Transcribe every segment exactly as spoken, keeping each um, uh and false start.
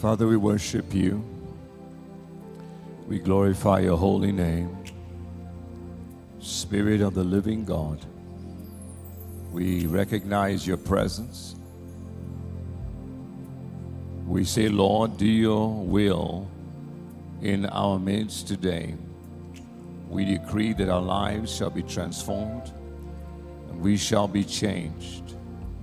Father, we worship you. We glorify your holy name. Spirit of the living God, we recognize your presence. We say, Lord, do your will in our midst today. We decree that our lives shall be transformed and we shall be changed.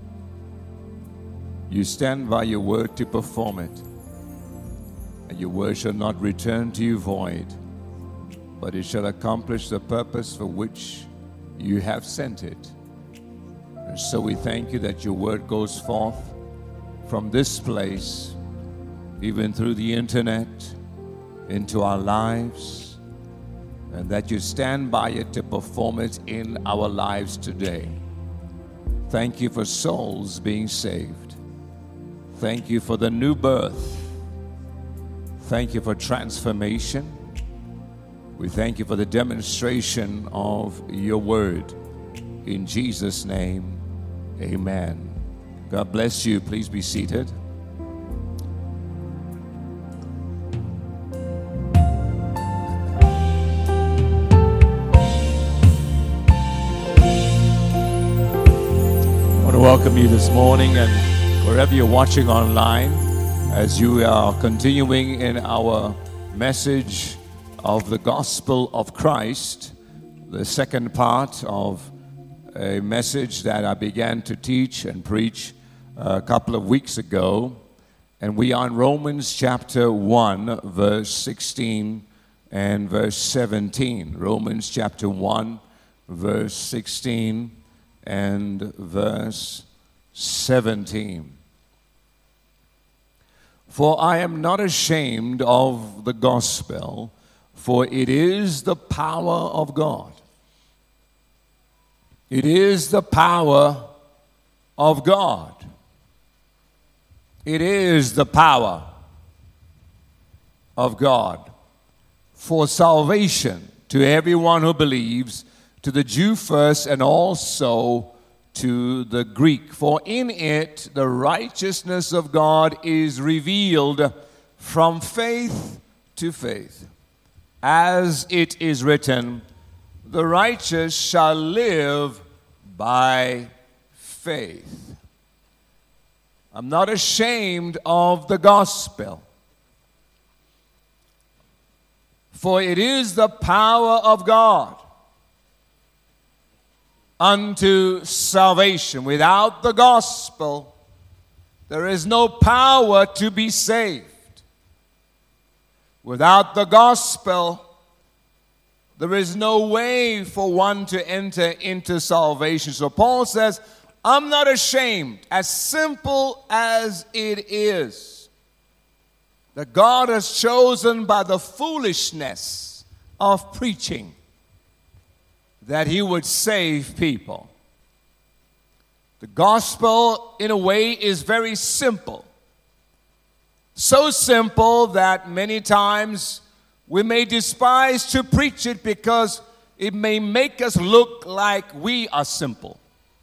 You stand by your word to perform it, and your word shall not return to you void, but it shall accomplish the purpose for which you have sent it. And so we thank you that your word goes forth from this place, even through the internet, into our lives, and that you stand by it to perform it in our lives today. Thank you for souls being saved. Thank you for the new birth. Thank you for transformation. We thank you for the demonstration of your word. In Jesus' name, amen. God bless you. Please be seated. I want to welcome you this morning, and wherever you're watching online, as you are continuing in our message of the gospel of Christ, the second part of a message that I began to teach and preach a couple of weeks ago. And we are in Romans chapter one, verse sixteen and verse seventeen. Romans chapter one, verse sixteen and verse seventeen. For I am not ashamed of the gospel, for it is the power of God. It is the power of God. It is the power of God for salvation to everyone who believes, to the Jew first and also to the Greek. For in it the righteousness of God is revealed from faith to faith. As it is written, the righteous shall live by faith. I'm not ashamed of the gospel, for it is the power of God unto salvation. Without the gospel, there is no power to be saved. Without the gospel, there is no way for one to enter into salvation. So Paul says, I'm not ashamed, as simple as it is, that God has chosen by the foolishness of preaching that he would save people. The gospel, in a way, is very simple. So simple that many times we may despise to preach it because it may make us look like we are simple.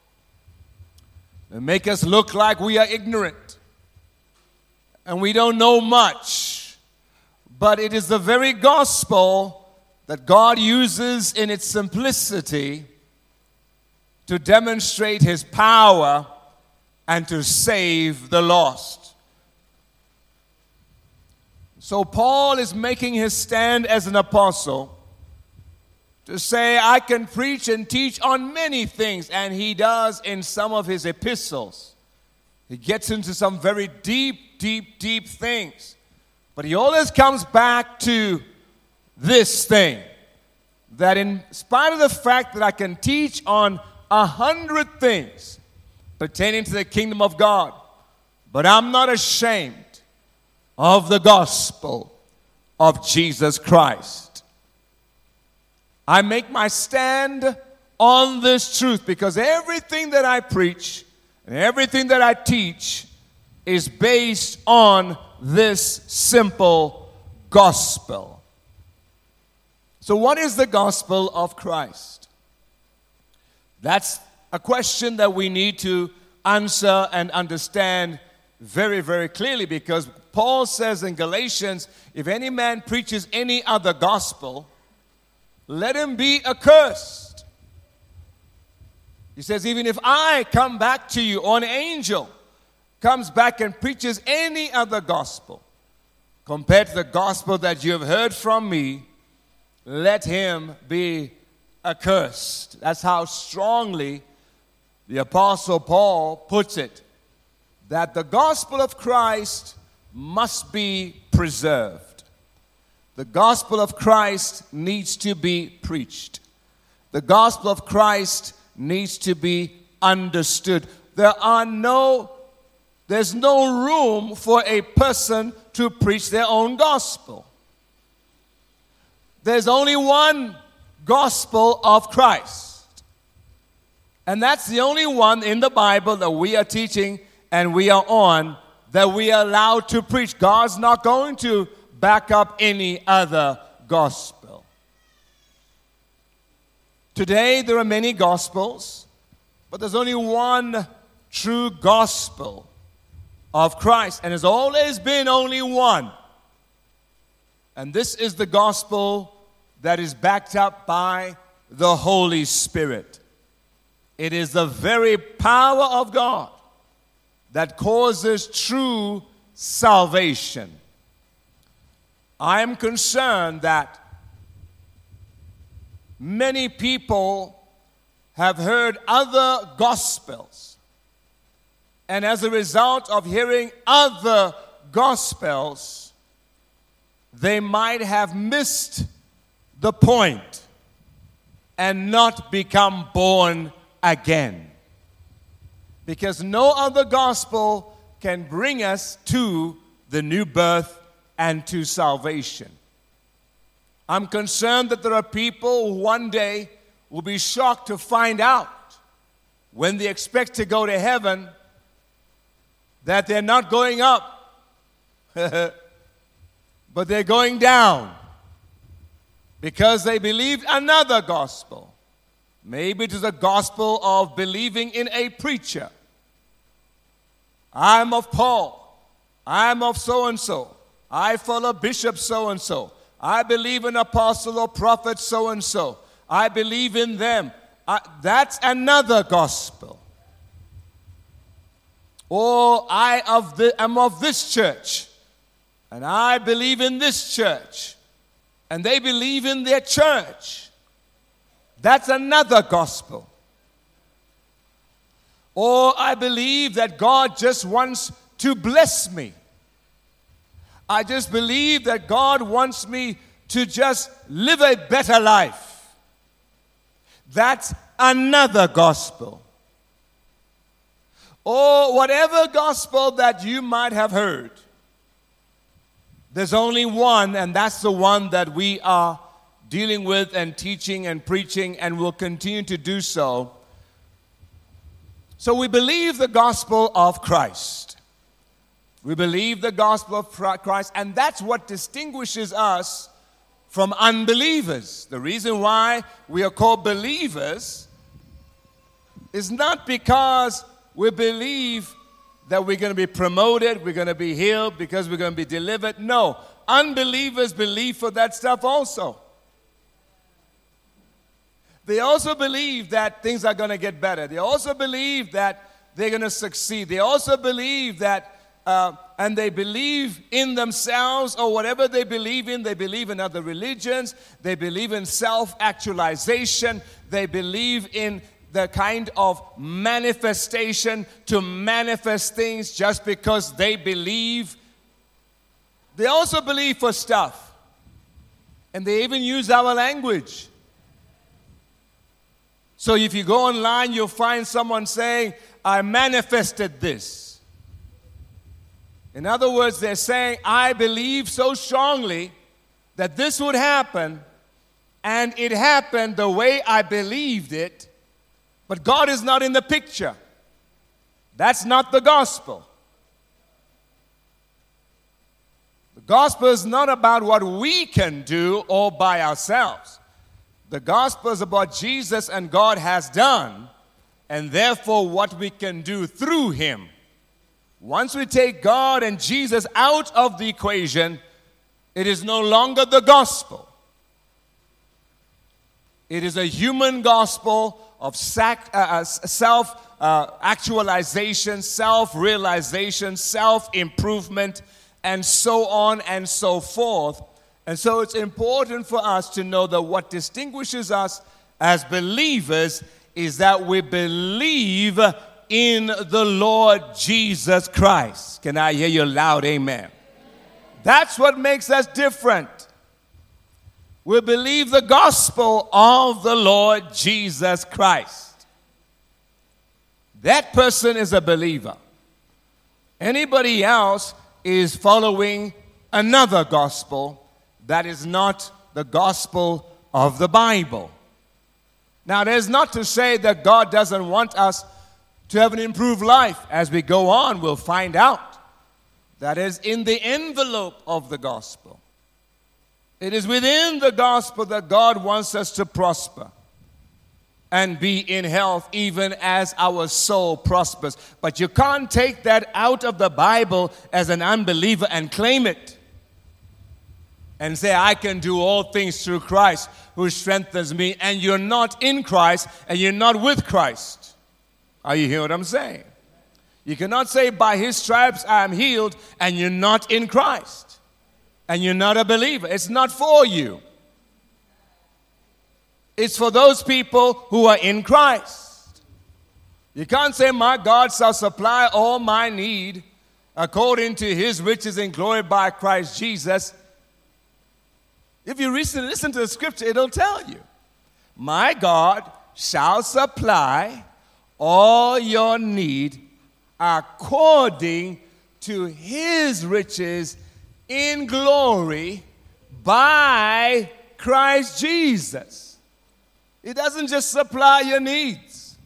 It may make us look like we are ignorant and we don't know much. But it is the very gospel that God uses in its simplicity to demonstrate his power and to save the lost. So Paul is making his stand as an apostle to say, I can preach and teach on many things, and he does in some of his epistles. He gets into some very deep, deep, deep things. But he always comes back to this thing, that in spite of the fact that I can teach on a hundred things pertaining to the kingdom of God, but I'm not ashamed of the gospel of Jesus Christ. I make my stand on this truth because everything that I preach and everything that I teach is based on this simple gospel. So what is the gospel of Christ? That's a question that we need to answer and understand very, very clearly, because Paul says in Galatians, if any man preaches any other gospel, let him be accursed. He says, even if I come back to you, or an angel comes back and preaches any other gospel compared to the gospel that you have heard from me, let him be accursed. That's how strongly the Apostle Paul puts it, that the gospel of Christ must be preserved. The gospel of Christ needs to be preached. The gospel of Christ needs to be understood. There are no, there's no room for a person to preach their own gospel. There's only one gospel of Christ. And that's the only one in the Bible that we are teaching and we are on, that we are allowed to preach. God's not going to back up any other gospel. Today, there are many gospels, but there's only one true gospel of Christ. And there's always been only one. And this is the gospel that is backed up by the Holy Spirit. It is the very power of God that causes true salvation. I am concerned that many people have heard other gospels, and as a result of hearing other gospels, they might have missed the point and not become born again. Because no other gospel can bring us to the new birth and to salvation. I'm concerned that there are people who one day will be shocked to find out, when they expect to go to heaven, that they're not going up, but they're going down, because they believed another gospel. Maybe it is a gospel of believing in a preacher. I'm of Paul. I'm of so-and-so. I follow Bishop so-and-so. I believe in apostle or prophet so-and-so. I believe in them. I, that's another gospel. Or I of the, am of this church, and I believe in this church, and they believe in their church. That's another gospel. Or I believe that God just wants to bless me. I just believe that God wants me to just live a better life. That's another gospel. Or whatever gospel that you might have heard, there's only one, and that's the one that we are dealing with and teaching and preaching, and will continue to do so. So we believe the gospel of Christ. We believe the gospel of Christ, and that's what distinguishes us from unbelievers. The reason why we are called believers is not because we believe that we're going to be promoted, we're going to be healed, because we're going to be delivered. No, unbelievers believe for that stuff also. They also believe that things are going to get better. They also believe that they're going to succeed. They also believe that, uh, and they believe in themselves, or whatever they believe in. They believe in other religions. They believe in self-actualization. They believe in the kind of manifestation to manifest things just because they believe. They also believe for stuff. And they even use our language. So if you go online, you'll find someone saying, I manifested this. In other words, they're saying, I believe so strongly that this would happen, and it happened the way I believed it, but God is not in the picture. That's not the gospel. The gospel is not about what we can do all by ourselves. The gospel is about Jesus and God has done, and therefore what we can do through him. Once we take God and Jesus out of the equation, it is no longer the gospel. It is a human gospel of sac- uh, self-actualization, uh, self-realization, self-improvement, and so on and so forth. And so it's important for us to know that what distinguishes us as believers is that we believe in the Lord Jesus Christ. Can I hear you loud? Amen. That's what makes us different. We believe the gospel of the Lord Jesus Christ. That person is a believer. Anybody else is following another gospel that is not the gospel of the Bible. Now, there's not to say that God doesn't want us to have an improved life. As we go on, we'll find out that is in the envelope of the gospel. It is within the gospel that God wants us to prosper and be in health even as our soul prospers. But you can't take that out of the Bible as an unbeliever and claim it and say, I can do all things through Christ who strengthens me, and you're not in Christ and you're not with Christ. Are you hearing what I'm saying? You cannot say, by his stripes I am healed, and you're not in Christ and you're not a believer. It's not for you. It's for those people who are in Christ. You can't say, my God shall supply all my need according to his riches and glory by Christ Jesus. If you listen, listen to the scripture, it'll tell you. My God shall supply all your need according to his riches in glory by Christ Jesus. It doesn't just supply your needs.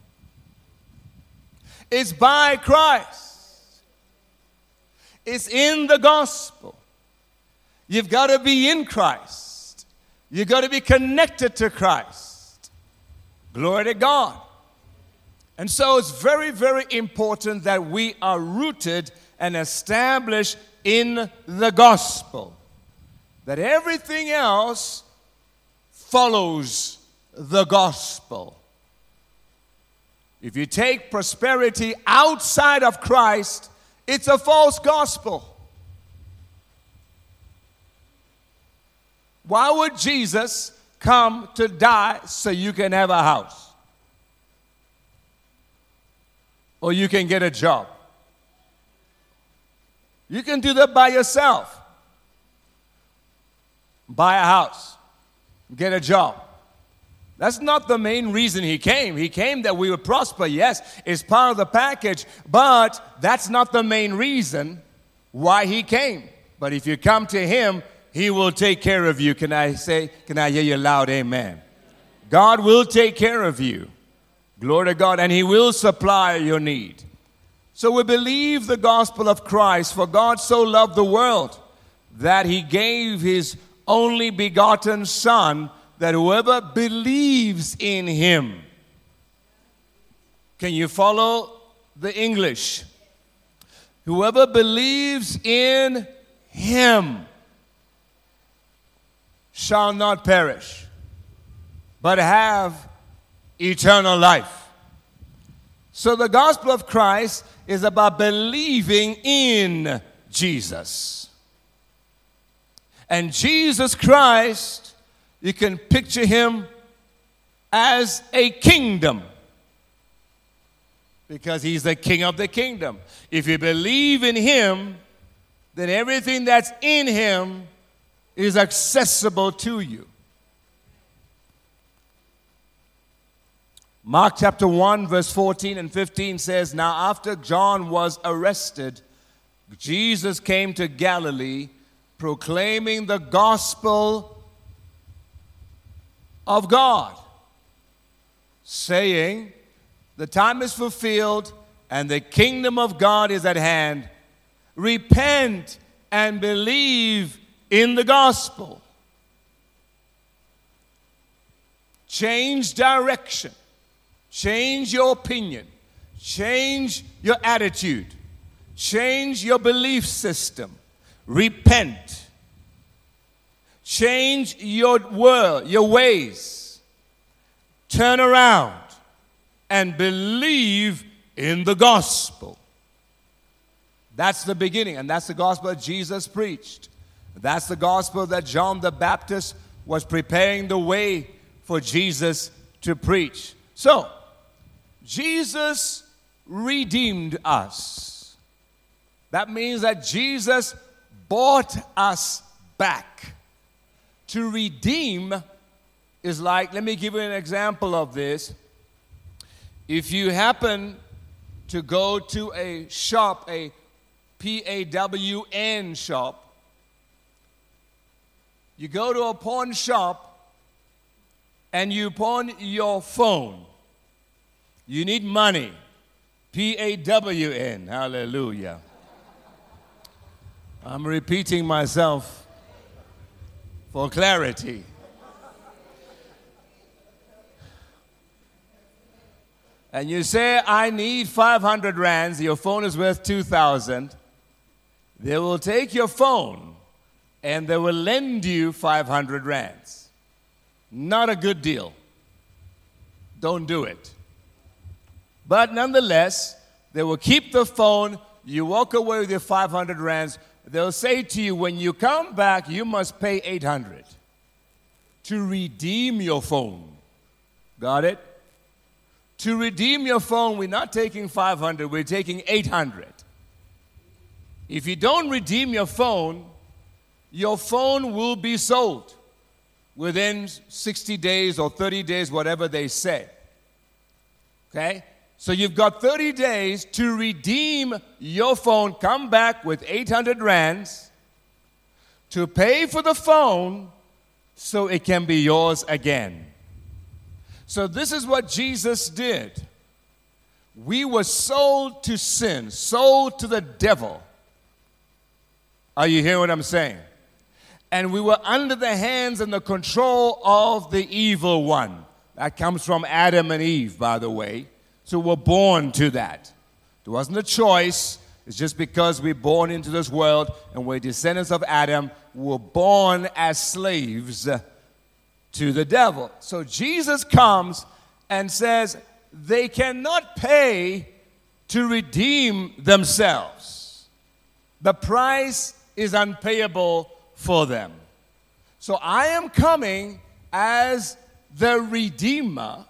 It's by Christ. It's in the gospel. You've got to be in Christ. You've got to be connected to Christ. Glory to God. And so it's very, very important that we are rooted and established in the gospel. That everything else follows the gospel. If you take prosperity outside of Christ, it's a false gospel. Why would Jesus come to die so you can have a house? Or you can get a job? You can do that by yourself. Buy a house. Get a job. That's not the main reason he came. He came that we would prosper. Yes, it's part of the package, but that's not the main reason why he came. But if you come to him, he will take care of you. Can I say, can I hear you loud? Amen. God will take care of you. Glory to God. And he will supply your need. So we believe the gospel of Christ. For God so loved the world that he gave his only begotten Son, that whoever believes in him. Can you follow the English? Whoever believes in him shall not perish, but have eternal life. So the gospel of Christ is about believing in Jesus. And Jesus Christ, you can picture him as a kingdom, because he's the king of the kingdom. If you believe in him, then everything that's in him is accessible to you. Mark chapter one, verse fourteen and fifteen says, now after John was arrested, Jesus came to Galilee, proclaiming the gospel of God, saying, the time is fulfilled and the kingdom of God is at hand. Repent and believe in the gospel. Change direction. Change your opinion. Change your attitude. Change your belief system. Repent. Change your world, your ways. Turn around and believe in the gospel. That's the beginning, and that's the gospel that Jesus preached. That's the gospel that John the Baptist was preparing the way for Jesus to preach. So, Jesus redeemed us. That means that Jesus bought us back. To redeem is like, let me give you an example of this. If you happen to go to a shop, a P A W N shop, you go to a pawn shop and you pawn your phone. You need money. P A W N. Hallelujah. I'm repeating myself for clarity. And you say, I need five hundred rands. Your phone is worth two thousand. They will take your phone and they will lend you five hundred rands. Not a good deal. Don't do it. But nonetheless, they will keep the phone. You walk away with your five hundred rands. They'll say to you, when you come back, you must pay eight hundred to redeem your phone. Got it? To redeem your phone, we're not taking five hundred, we're taking eight hundred. If you don't redeem your phone, your phone will be sold within sixty days or thirty days, whatever they say. Okay? So you've got thirty days to redeem your phone, come back with eight hundred rands to pay for the phone so it can be yours again. So this is what Jesus did. We were sold to sin, sold to the devil. Are you hearing what I'm saying? And we were under the hands and the control of the evil one. That comes from Adam and Eve, by the way. So we're born to that. It wasn't a choice. It's just because we're born into this world and we're descendants of Adam, we're born as slaves to the devil. So Jesus comes and says they cannot pay to redeem themselves. The price is unpayable for them. So I am coming as the Redeemer.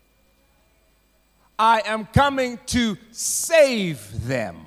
I am coming to save them.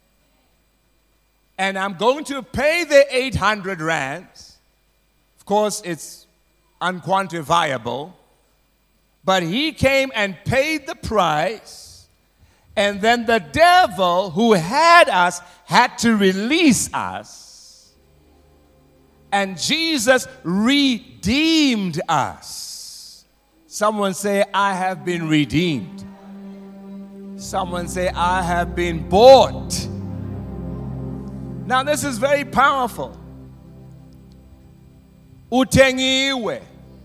And I'm going to pay the eight hundred rands. Of course, it's unquantifiable. But he came and paid the price. And then the devil who had us had to release us. And Jesus redeemed us. Someone say, I have been redeemed. Someone say, I have been bought. Now this is very powerful. Utengiwe.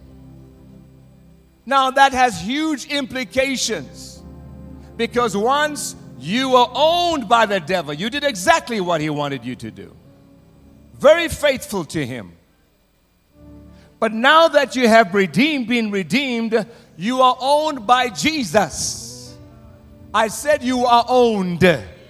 Now that has huge implications. Because once you were owned by the devil, you did exactly what he wanted you to do. Very faithful to him. But now that you have redeemed, been redeemed, you are owned by Jesus. I said you are owned.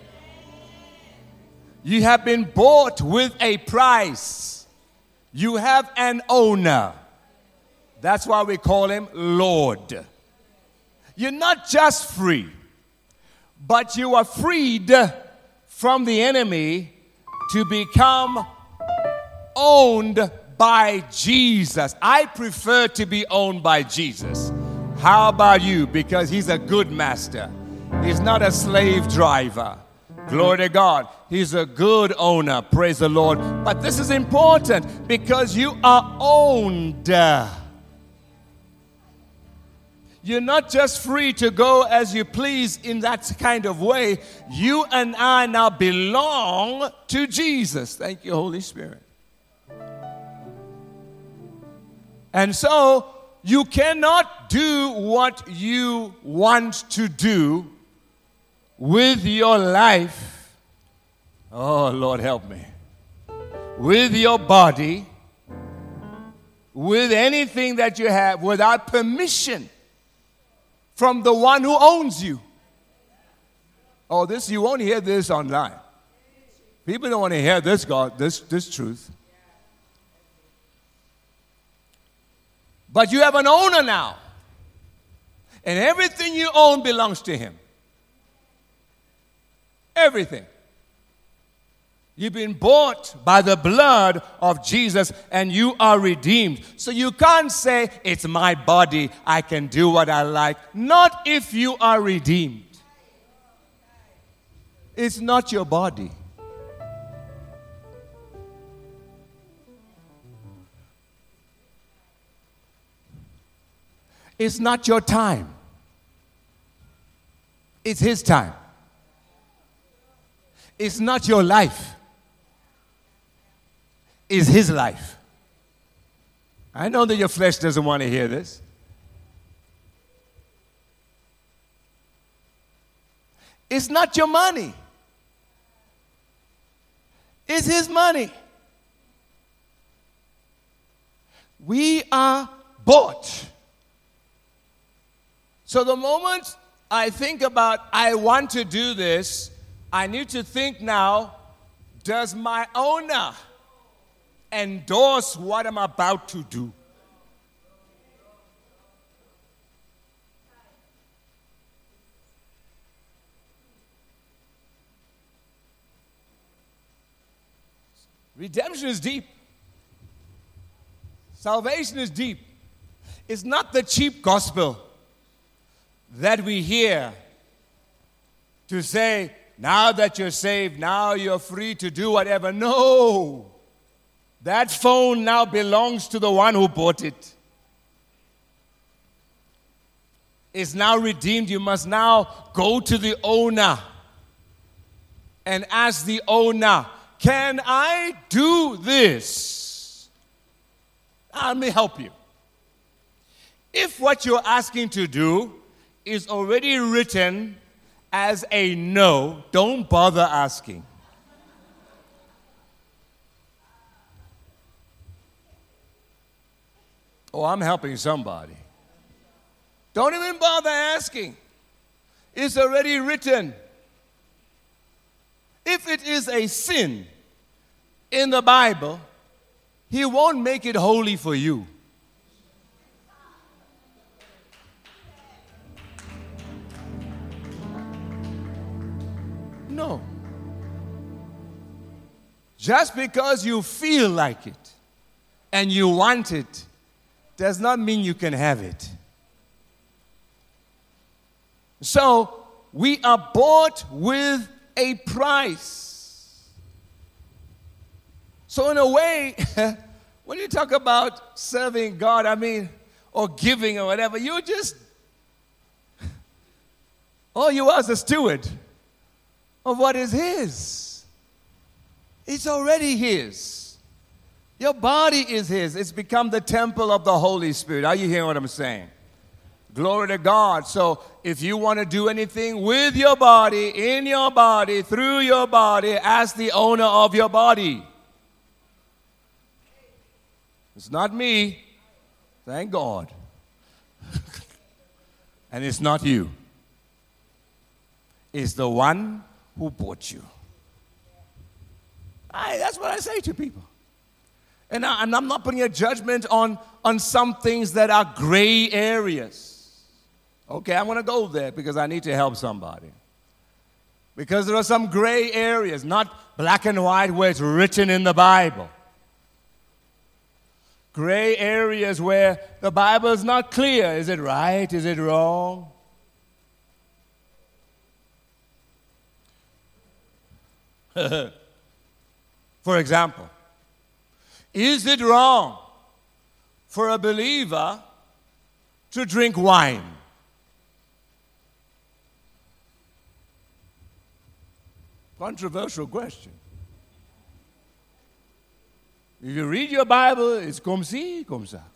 You have been bought with a price. You have an owner. That's why we call him Lord. You're not just free, but you are freed from the enemy to become owned by Jesus. I prefer to be owned by Jesus. How about you? Because he's a good master. He's not a slave driver. Glory to God. He's a good owner. Praise the Lord. But this is important because you are owned. You're not just free to go as you please in that kind of way. You and I now belong to Jesus. Thank you, Holy Spirit. And so you cannot do what you want to do with your life Oh, Lord, help me. With your body, with anything that you have, without permission from the one who owns you. Oh, this, you won't hear this online. People don't want to hear this, God, this, this truth. But you have an owner now. And everything you own belongs to him. Everything. You've been bought by the blood of Jesus and you are redeemed. So you can't say, it's my body, I can do what I like. Not if you are redeemed. It's not your body. It's not your time. It's his time. It's not your life. It's his life. I know that your flesh doesn't want to hear this. It's not your money. It's his money. We are bought. So the moment I think about, I want to do this, I need to think now, does my owner endorse what I'm about to do? Redemption is deep. Salvation is deep. It's not the cheap gospel that we hear to say, now that you're saved, now you're free to do whatever. No. That phone now belongs to the one who bought it. It's now redeemed. You must now go to the owner and ask the owner, can I do this? Let me help you. If what you're asking to do is already written as a no, don't bother asking. Oh, I'm helping somebody. Don't even bother asking. It's already written. If it is a sin in the Bible, he won't make it holy for you. No. Just because you feel like it and you want it does not mean you can have it. So, we are bought with a price. So, in a way, when you talk about serving God, I mean, or giving or whatever, you just, all you are is a steward of what is his. It's already his. Your body is his. It's become the temple of the Holy Spirit. Are you hearing what I'm saying? Glory to God. So if you want to do anything with your body, in your body, through your body, ask the owner of your body. It's not me. Thank God. And it's not you. It's the one who bought you. I, that's what I say to people. And, I, and I'm not putting a judgment on, on some things that are gray areas. Okay, I'm going to go there because I need to help somebody. Because there are some gray areas, not black and white where it's written in the Bible. Gray areas where the Bible is not clear. Is it right? Is it wrong? For example, is it wrong for a believer to drink wine? Controversial question. If you read your Bible, it's comme ci, comme ça.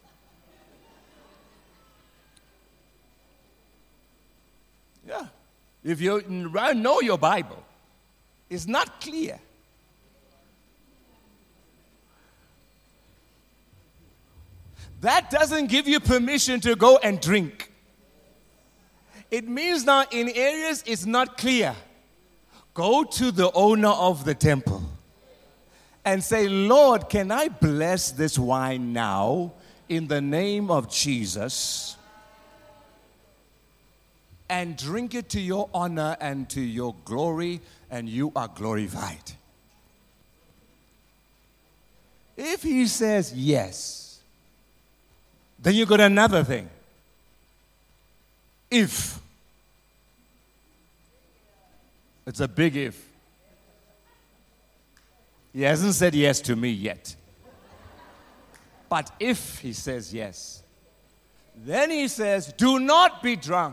Yeah. If you know your Bible, it's not clear that doesn't give you permission to go and drink. It means now in areas it's not clear, go to the owner of the temple and say, Lord, can I bless this wine now in the name of Jesus and drink it to your honor and to your glory, and you are glorified. If he says yes, then you got another thing. If. It's a big if. He hasn't said yes to me yet. But if he says yes, then he says, do not be drunk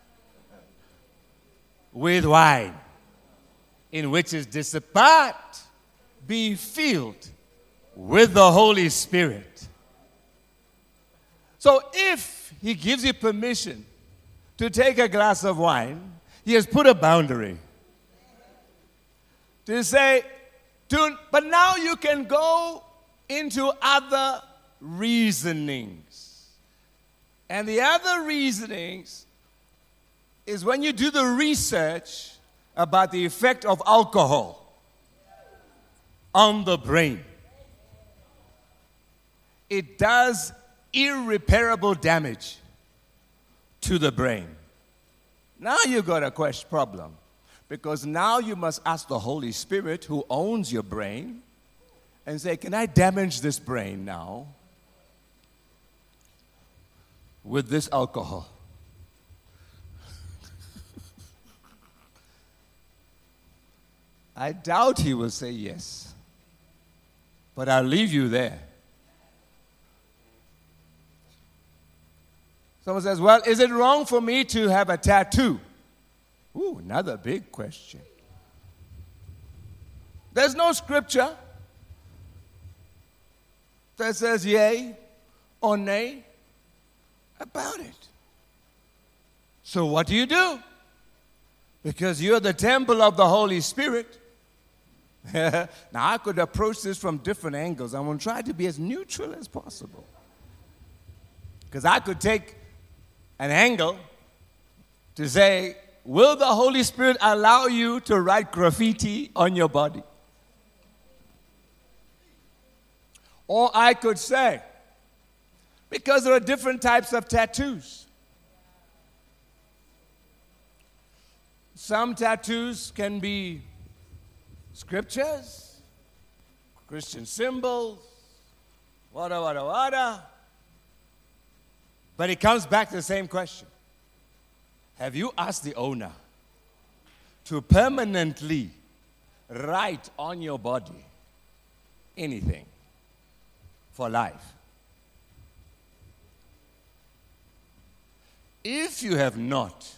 with wine, in which is dissipate, but be filled with the Holy Spirit. So if he gives you permission to take a glass of wine, he has put a boundary to say, to, but now you can go into other reasonings. And the other reasonings is when you do the research about the effect of alcohol on the brain. It does irreparable damage to the brain. Now you got a question problem, because now you must ask the Holy Spirit, who owns your brain, and say, can I damage this brain now with this alcohol? I doubt he will say yes, but I'll leave you there. Someone says, well, is it wrong for me to have a tattoo? Ooh, another big question. There's no scripture that says yea or nay about it. So what do you do? Because you're the temple of the Holy Spirit. Now, I could approach this from different angles. I'm going to try to be as neutral as possible. Because I could take an angle to say, will the Holy Spirit allow you to write graffiti on your body? Or I could say, because there are different types of tattoos. Some tattoos can be scriptures, Christian symbols, wada, wada, wada. But it comes back to the same question. Have you asked the owner to permanently write on your body anything for life? If you have not,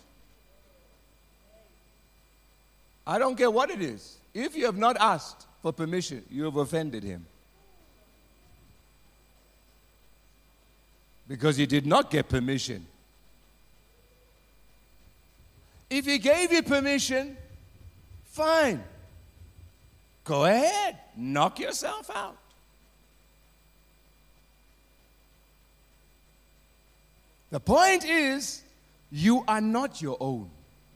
I don't care what it is. If you have not asked for permission, you have offended him. Because you did not get permission. If he gave you permission, fine. Go ahead. Knock yourself out. The point is, you are not your own.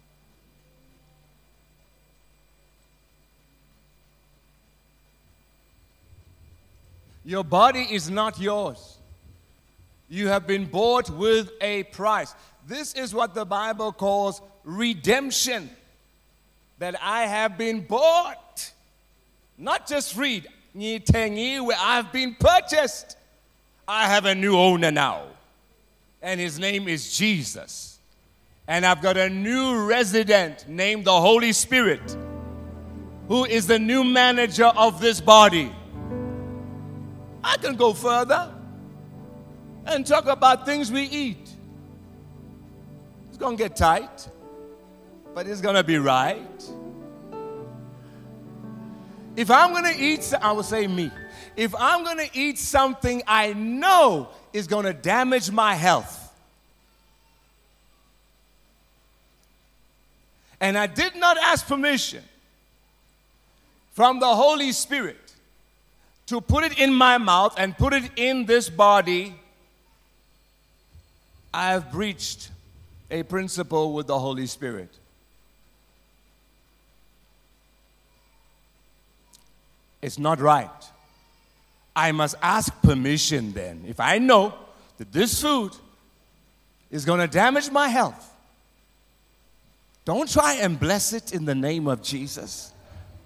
Your body is not yours. You have been bought with a price. This is what the Bible calls redemption. That I have been bought. Not just freed. Where I've been purchased. I have a new owner now. And his name is Jesus. And I've got a new resident named the Holy Spirit, who is the new manager of this body. I can go further and talk about things we eat. It's going to get tight, but it's going to be right. If I'm going to eat, I will say me. If I'm going to eat something I know is going to damage my health, and I did not ask permission from the Holy Spirit to put it in my mouth and put it in this body, I have breached a principle with the Holy Spirit. It's not right. I must ask permission then. If I know that this food is going to damage my health, don't try and bless it in the name of Jesus.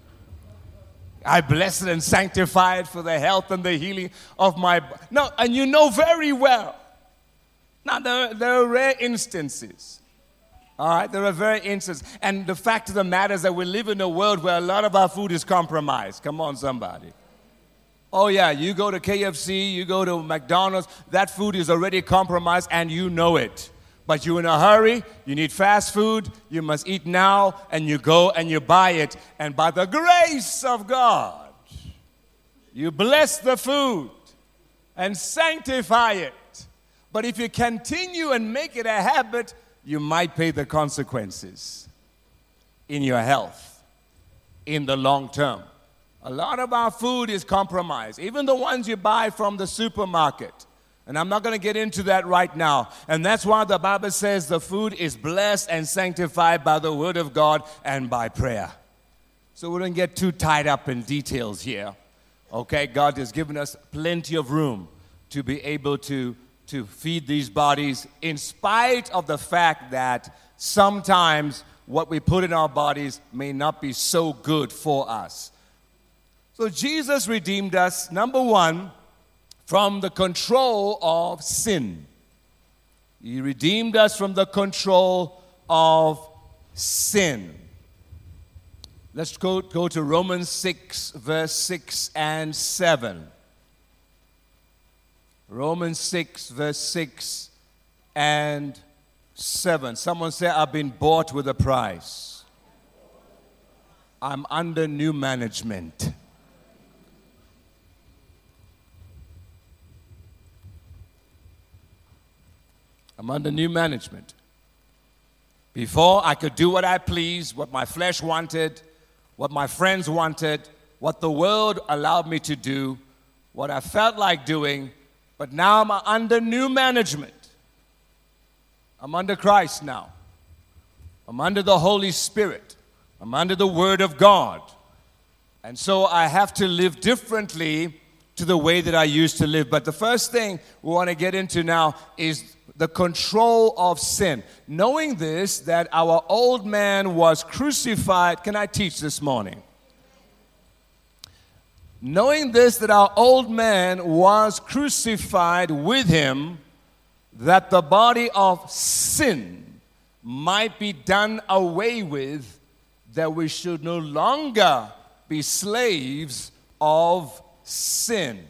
I bless it and sanctify it for the health and the healing of my body. No, and you know very well. Now, there, there are rare instances. All right, there are very instances. And the fact of the matter is that we live in a world where a lot of our food is compromised. Come on, somebody. Oh, yeah, you go to K F C, you go to McDonald's, that food is already compromised and you know it. But you're in a hurry, you need fast food, you must eat now, and you go and you buy it. And by the grace of God, you bless the food and sanctify it. But if you continue and make it a habit, you might pay the consequences in your health in the long term. A lot of our food is compromised, even the ones you buy from the supermarket. And I'm not going to get into that right now. And that's why the Bible says the food is blessed and sanctified by the word of God and by prayer. So we don't get too tied up in details here. Okay, God has given us plenty of room to be able to, to feed these bodies in spite of the fact that sometimes what we put in our bodies may not be so good for us. So Jesus redeemed us, number one, from the control of sin. He redeemed us from the control of sin. Let's go, go to Romans six, verse six and seven. Romans six, verse six and seven. Someone say, I've been bought with a price. I'm under new management. I'm under new management. Before, I could do what I pleased, what my flesh wanted, what my friends wanted, what the world allowed me to do, what I felt like doing, but now I'm under new management. I'm under Christ now. I'm under the Holy Spirit. I'm under the Word of God. And so I have to live differently to the way that I used to live. But the first thing we want to get into now is the control of sin. Knowing this, that our old man was crucified. Can I teach this morning? Knowing this, that our old man was crucified with him, that the body of sin might be done away with, that we should no longer be slaves of sin.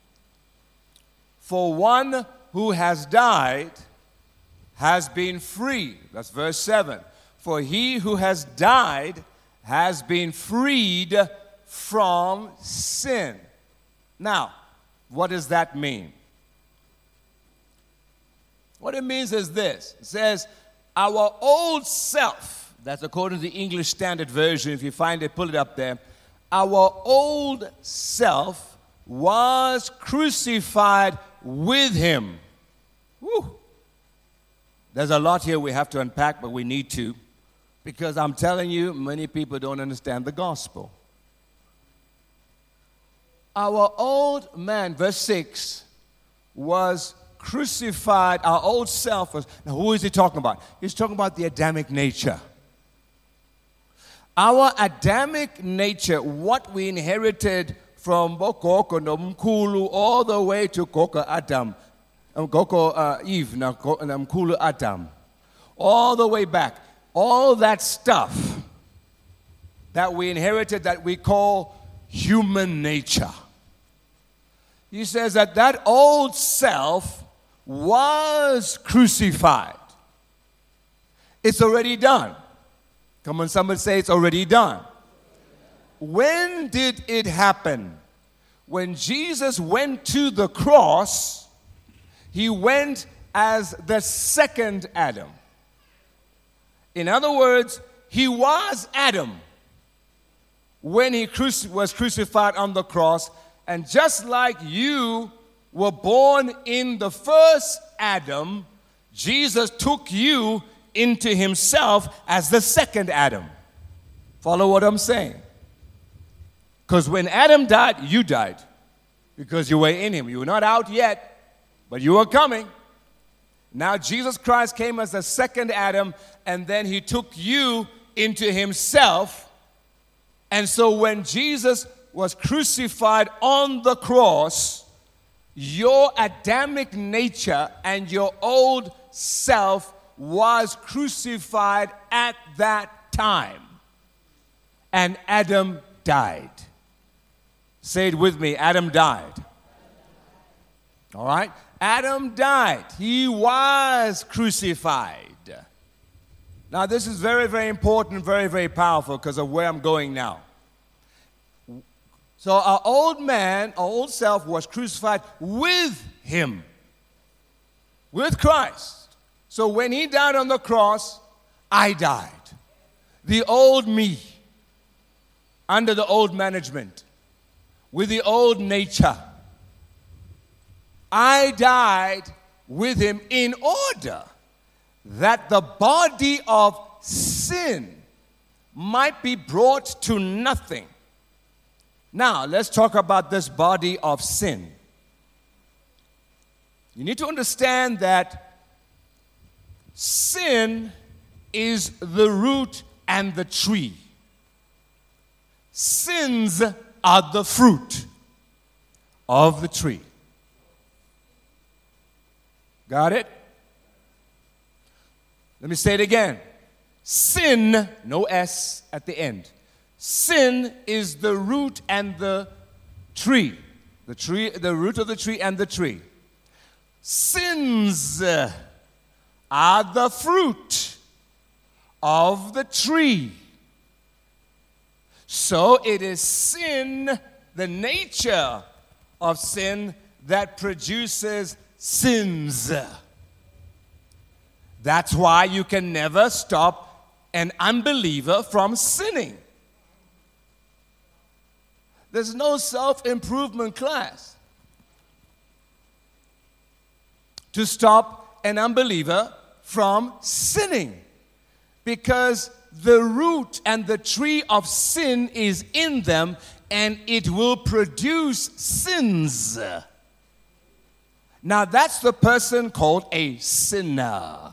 For one who has died has been free. That's verse seven. For he who has died has been freed from sin. Now, what does that mean? What it means is this. It says, our old self, that's according to the English Standard Version, if you find it, pull it up there. Our old self was crucified with him. Woo. There's a lot here we have to unpack, but we need to, because I'm telling you, many people don't understand the gospel. Our old man, verse six, was crucified. Our old self was, now who is he talking about? He's talking about the Adamic nature. Our Adamic nature, what we inherited from Bokoko Nomkulu all the way to Koko Adam, Koko uh, Eve, Namkulu Adam, all the way back, all that stuff that we inherited that we call human nature. He says that that old self was crucified. It's already done. Come on, somebody say it's already done. When did it happen? When Jesus went to the cross, he went as the second Adam. In other words, he was Adam when he cruci- was crucified on the cross. And just like you were born in the first Adam, Jesus took you into himself as the second Adam. Follow what I'm saying? Because when Adam died, you died. Because you were in him. You were not out yet, but you were coming. Now Jesus Christ came as the second Adam, and then he took you into himself. And so when Jesus was crucified on the cross, your Adamic nature and your old self was crucified at that time. And Adam died. Say it with me, Adam died. All right? Adam died. He was crucified. Now, this is very, very important, very, very powerful because of where I'm going now. So our old man, our old self was crucified with him, with Christ. So when he died on the cross, I died. The old me, under the old management, with the old nature. I died with him in order that the body of sin might be brought to nothing. Now, let's talk about this body of sin. You need to understand that sin is the root and the tree. Sins are the fruit of the tree. Got it? Let me say it again. Sin, no S at the end. Sin is the root and the tree. The tree, the root of the tree and the tree. Sins are the fruit of the tree. So it is sin, the nature of sin, that produces sins. That's why you can never stop an unbeliever from sinning. There's no self-improvement class to stop an unbeliever from sinning, because the root and the tree of sin is in them, and it will produce sins. Now that's the person called a sinner.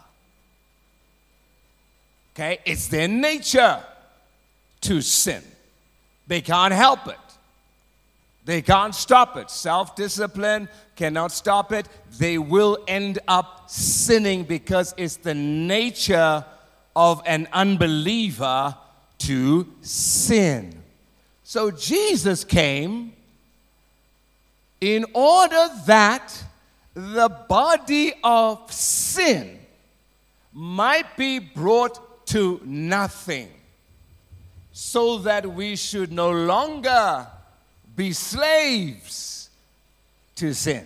Okay, it's their nature to sin. They can't help it. They can't stop it. Self-discipline cannot stop it. They will end up sinning because it's the nature of an unbeliever to sin. So Jesus came in order that the body of sin might be brought to nothing, so that we should no longer be slaves to sin.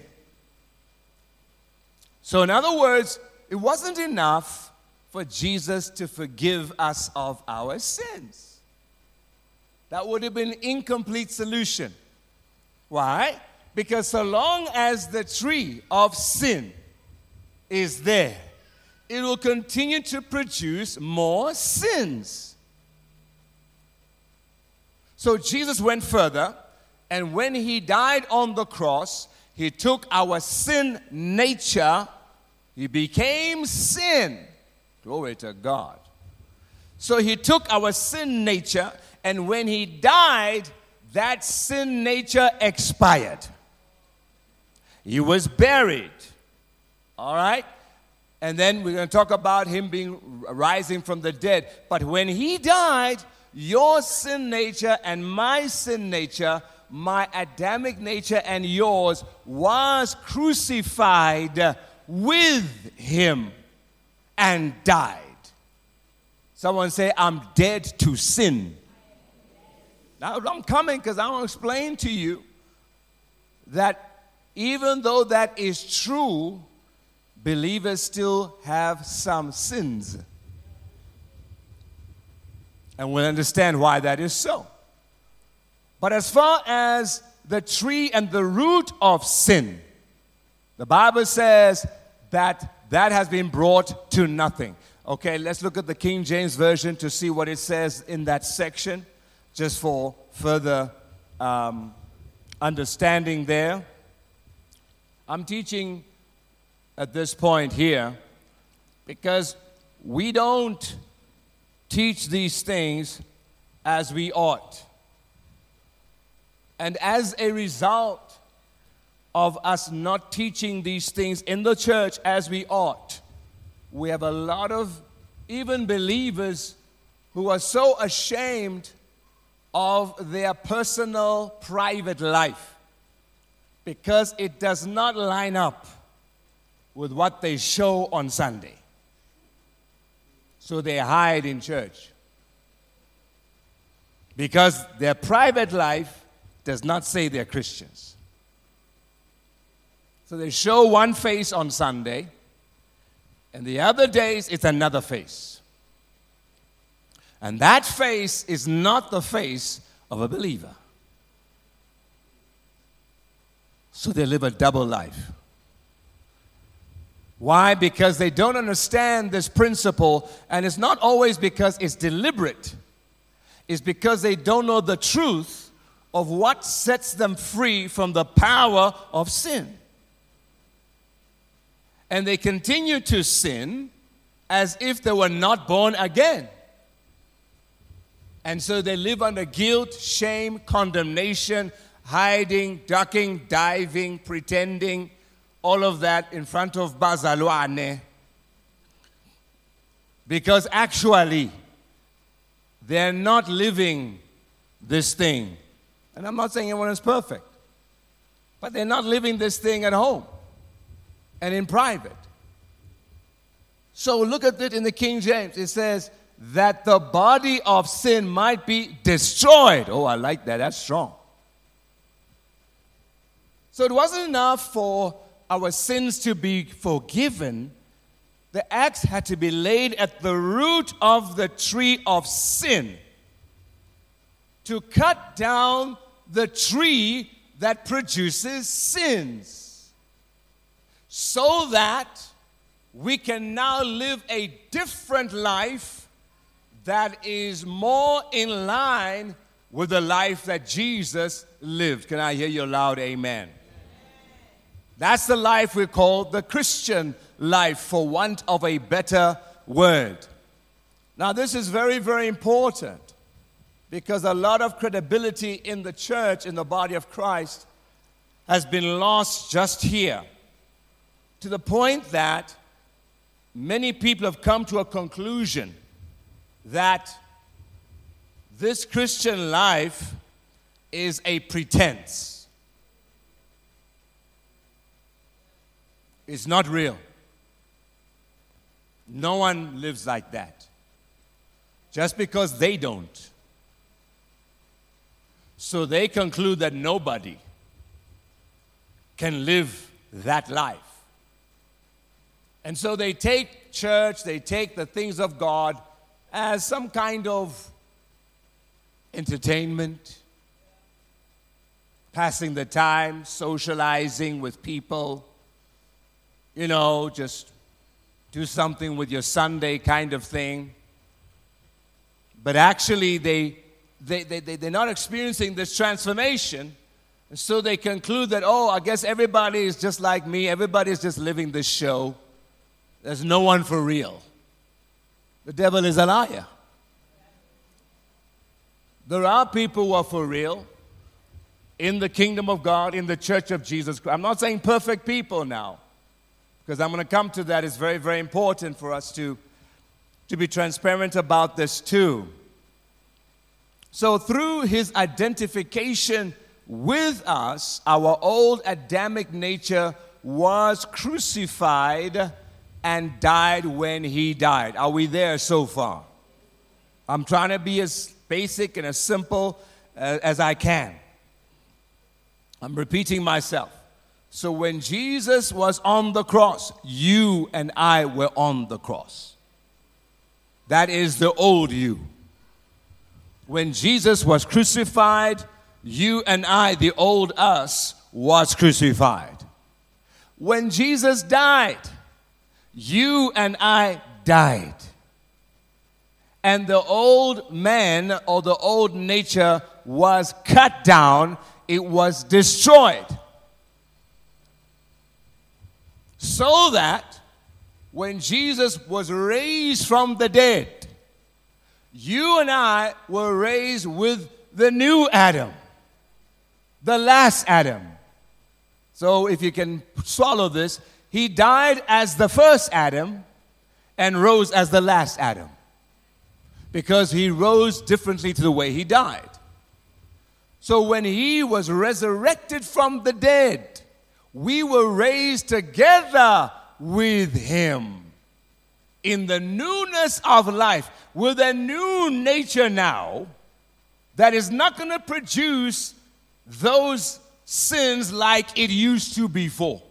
So in other words, it wasn't enough for Jesus to forgive us of our sins. That would have been an incomplete solution. Why? Because so long as the tree of sin is there, it will continue to produce more sins. So Jesus went further, and when he died on the cross, he took our sin nature, he became sin. Glory to God. So he took our sin nature, and when he died, that sin nature expired. He was buried. All right? And then we're going to talk about him being rising from the dead. But when he died, your sin nature and my sin nature, my Adamic nature and yours, was crucified with him and died. Someone say, I'm dead to sin. Now I'm coming because I want to explain to you that even though that is true, believers still have some sins. And we'll understand why that is so. But as far as the tree and the root of sin, the Bible says that that has been brought to nothing. Okay, let's look at the King James Version to see what it says in that section, just for further um, understanding there. I'm teaching at this point here because we don't teach these things as we ought. And as a result of us not teaching these things in the church as we ought, we have a lot of even believers who are so ashamed of their personal, private life because it does not line up with what they show on Sunday. So they hide in church because their private life does not say they're Christians. So they show one face on Sunday, and the other days it's another face. And that face is not the face of a believer. So they live a double life. Why? Because they don't understand this principle, and it's not always because it's deliberate. It's because they don't know the truth of what sets them free from the power of sin. And they continue to sin as if they were not born again. And so they live under guilt, shame, condemnation, hiding, ducking, diving, pretending, all of that in front of bazalwane. Because actually, they're not living this thing. And I'm not saying everyone is perfect, but they're not living this thing at home and in private. So look at it in the King James. It says, that the body of sin might be destroyed. Oh, I like that. That's strong. So it wasn't enough for our sins to be forgiven. The axe had to be laid at the root of the tree of sin to cut down the tree that produces sins, so that we can now live a different life that is more in line with the life that Jesus lived. Can I hear your loud amen? That's the life we call the Christian life, for want of a better word. Now, this is very, very important because a lot of credibility in the church, in the body of Christ, has been lost just here, to the point that many people have come to a conclusion that this Christian life is a pretense. It's not real. No one lives like that. Just because they don't. So they conclude that nobody can live that life. And so they take church, they take the things of God as some kind of entertainment, passing the time, socializing with people, you know, just do something with your Sunday kind of thing. But actually, they, they, they, they, they're not experiencing this transformation, and so they conclude that, oh, I guess everybody is just like me, everybody is just living this show. There's no one for real. The devil is a liar. There are people who are for real in the kingdom of God, in the church of Jesus Christ. I'm not saying perfect people now, because I'm going to come to that. It's very, very important for us to, to be transparent about this too. So through his identification with us, our old Adamic nature was crucified and died when he died. Are we there so far? I'm trying to be as basic and as simple uh, as I can. I'm repeating myself. So when Jesus was on the cross, you and I were on the cross. That is the old you. When Jesus was crucified, you and I, the old us, was crucified. When Jesus died, you and I died. And the old man or the old nature was cut down. It was destroyed. So that when Jesus was raised from the dead, you and I were raised with the new Adam, the last Adam. So if you can swallow this, he died as the first Adam and rose as the last Adam, because he rose differently to the way he died. So when he was resurrected from the dead, we were raised together with him in the newness of life, with a new nature now that is not going to produce those sins like it used to before.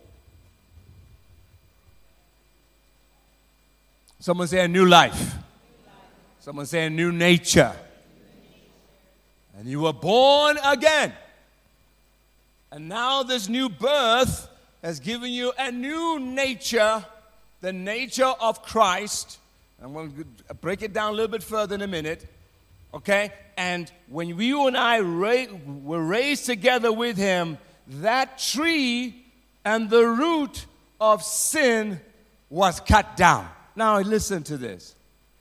Someone say a new life. Someone say a new nature. And you were born again. And now this new birth has given you a new nature, the nature of Christ. I'm going to break it down a little bit further in a minute. Okay? And when you and I ra- were raised together with him, that tree and the root of sin was cut down. Now listen to this.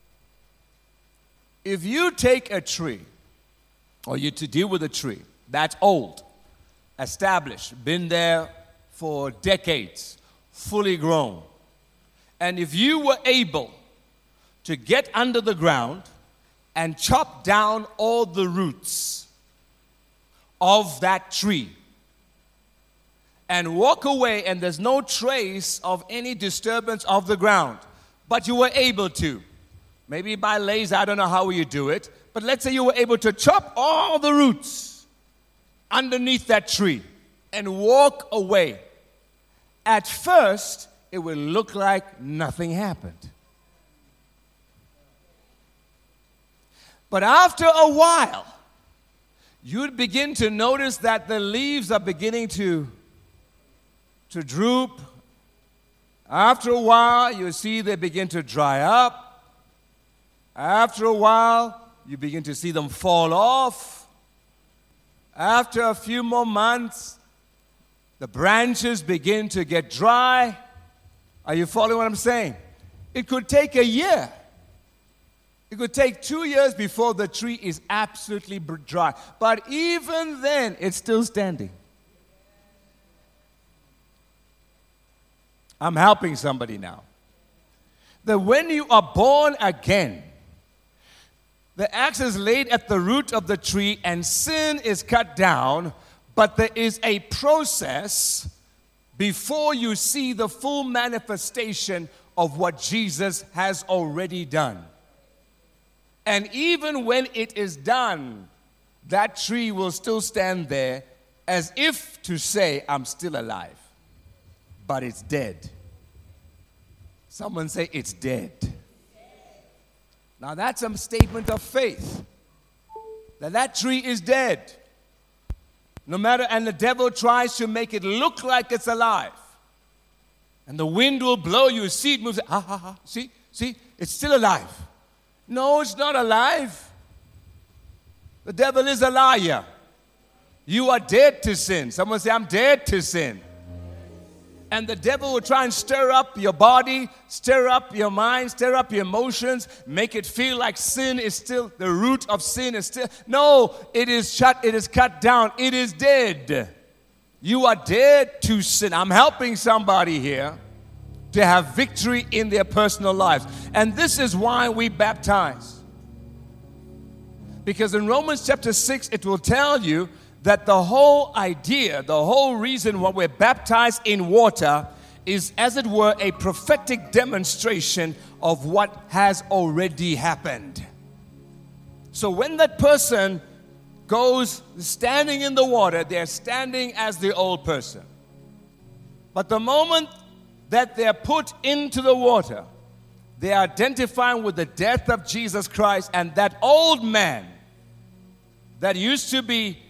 If you take a tree, or you to deal with a tree that's old, established, been there for decades, fully grown, and if you were able to get under the ground and chop down all the roots of that tree and walk away, and there's no trace of any disturbance of the ground, but you were able to, maybe by laser, I don't know how you do it, but let's say you were able to chop all the roots underneath that tree and walk away. At first, it will look like nothing happened. But after a while, you'd begin to notice that the leaves are beginning to, to droop. After a while, you see they begin to dry up. After a while, you begin to see them fall off. After a few more months, the branches begin to get dry. Are you following what I'm saying? It could take a year. It could take two years before the tree is absolutely dry. But even then, it's still standing. I'm helping somebody now. That when you are born again, the axe is laid at the root of the tree and sin is cut down, but there is a process before you see the full manifestation of what Jesus has already done. And even when it is done, that tree will still stand there as if to say, I'm still alive, but it's dead. Someone say, it's dead. Now that's a statement of faith, that that tree is dead. No matter, and the devil tries to make it look like it's alive. And the wind will blow, you see it moves, ha ha ha, see, see, it's still alive. No, it's not alive. The devil is a liar. You are dead to sin. Someone say, I'm dead to sin. And the devil will try and stir up your body, stir up your mind, stir up your emotions, make it feel like sin is still, the root of sin is still. No, it is shut, it is cut down, it is dead. You are dead to sin. I'm helping somebody here to have victory in their personal lives. And this is why we baptize. Because in Romans chapter six, it will tell you that the whole idea, the whole reason why we're baptized in water is, as it were, a prophetic demonstration of what has already happened. So when that person goes standing in the water, they're standing as the old person. But the moment that they're put into the water, they are identifying with the death of Jesus Christ, and that old man that used to be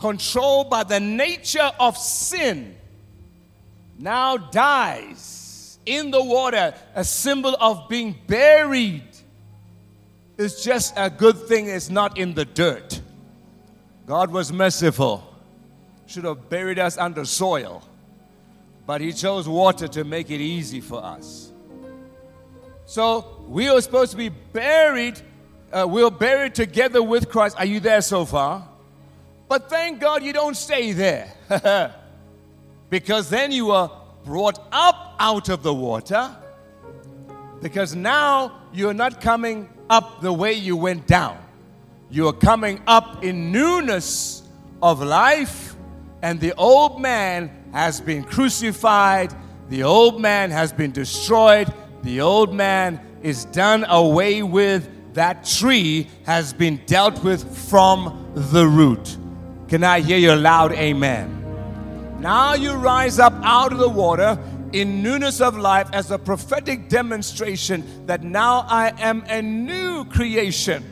controlled by the nature of sin now dies in the water, a symbol of being buried. It's just a good thing it's not in the dirt. God was merciful. Should have buried us under soil. But He chose water to make it easy for us. So we are supposed to be buried. Uh, we're buried together with Christ. Are you there so far? But thank God you don't stay there. Because then you are brought up out of the water. Because now you're not coming up the way you went down. You are coming up in newness of life. And the old man has been crucified. The old man has been destroyed. The old man is done away with. That tree has been dealt with from the root. Can I hear your loud amen? Now you rise up out of the water in newness of life as a prophetic demonstration that now I am a new creation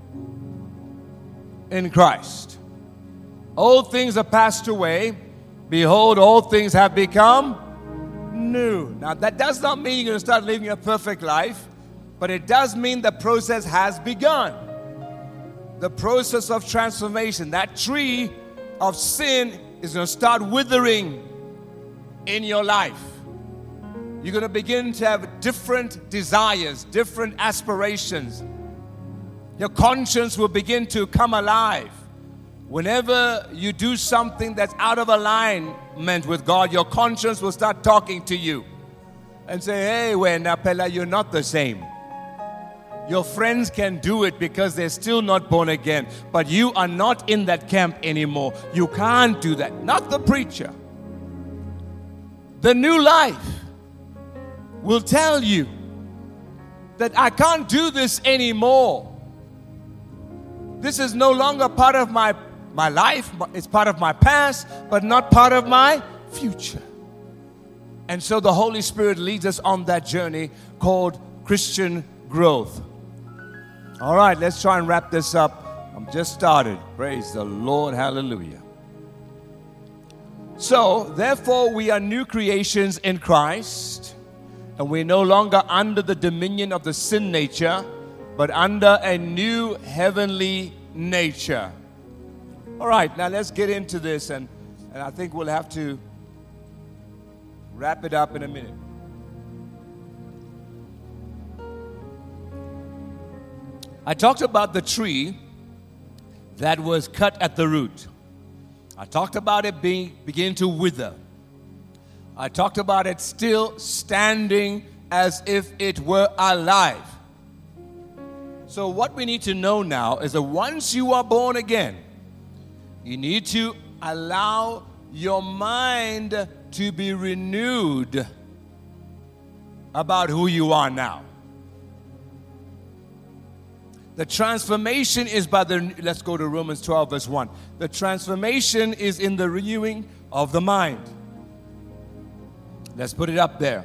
in Christ. Old things are passed away. Behold, all things have become new. Now that does not mean you're going to start living a perfect life, but it does mean the process has begun. The process of transformation. That tree of sin is going to start withering in your life. You're going to begin to have different desires, different aspirations. Your conscience will begin to come alive. Whenever you do something that's out of alignment with God, your conscience will start talking to you and say, hey, Wenapela, you're not the same. Your friends can do it because they're still not born again. But you are not in that camp anymore. You can't do that. Not the preacher. The new life will tell you that I can't do this anymore. This is no longer part of my, my life. It's part of my past, but not part of my future. And so the Holy Spirit leads us on that journey called Christian growth. All right, let's try and wrap this up. I'm just started. Praise the Lord. Hallelujah. So, therefore, we are new creations in Christ, and we're no longer under the dominion of the sin nature, but under a new heavenly nature. All right, now let's get into this, and, and I think we'll have to wrap it up in a minute. I talked about the tree that was cut at the root. I talked about it being beginning to wither. I talked about it still standing as if it were alive. So what we need to know now is that once you are born again, you need to allow your mind to be renewed about who you are now. The transformation is by the, let's go to Romans twelve verse one. The transformation is in the renewing of the mind. Let's put it up there.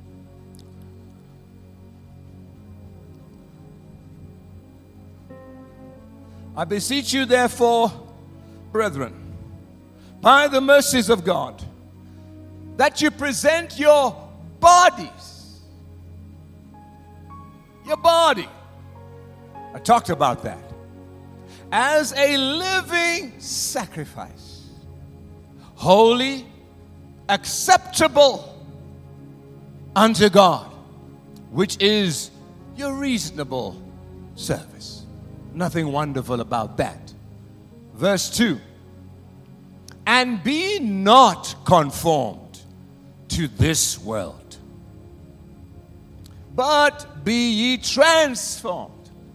I beseech you therefore, brethren, by the mercies of God, that you present your bodies, your body, I talked about that, as a living sacrifice, holy, acceptable unto God, which is your reasonable service. Nothing wonderful about that. Verse two, and be not conformed to this world, but be ye transformed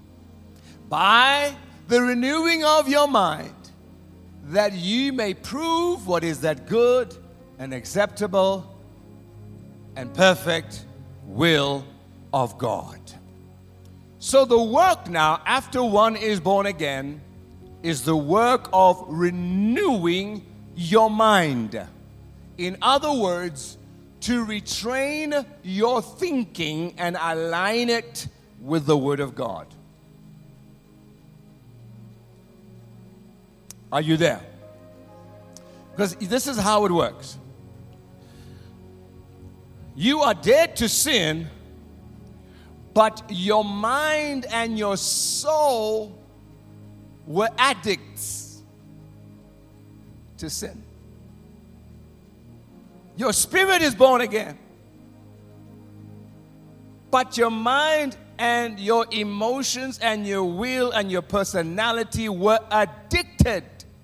by the renewing of your mind, that ye may prove what is that good and acceptable and perfect will of God. So the work now, after one is born again, is the work of renewing your mind. In other words, to retrain your thinking and align it with the Word of God. Are you there? Because this is how it works. You are dead to sin, but your mind and your soul were addicts to sin. Your spirit is born again, but your mind and your emotions and your will and your personality were addicted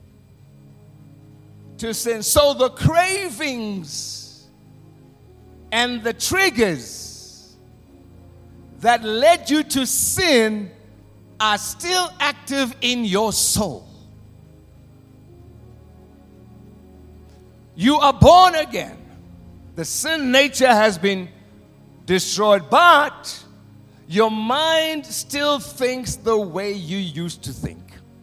to sin. So the cravings and the triggers that led you to sin are still active in your soul. You are born again. The sin nature has been destroyed, but your mind still thinks the way you used to think.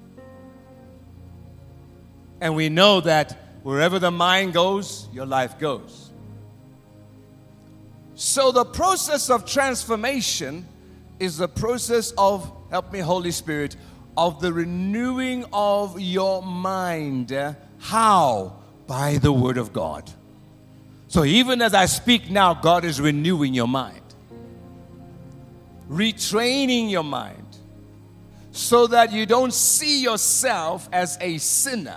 And we know that wherever the mind goes, your life goes. So the process of transformation is the process of, help me Holy Spirit, of the renewing of your mind. How? By the Word of God. So even as I speak now, God is renewing your mind, retraining your mind, so that you don't see yourself as a sinner,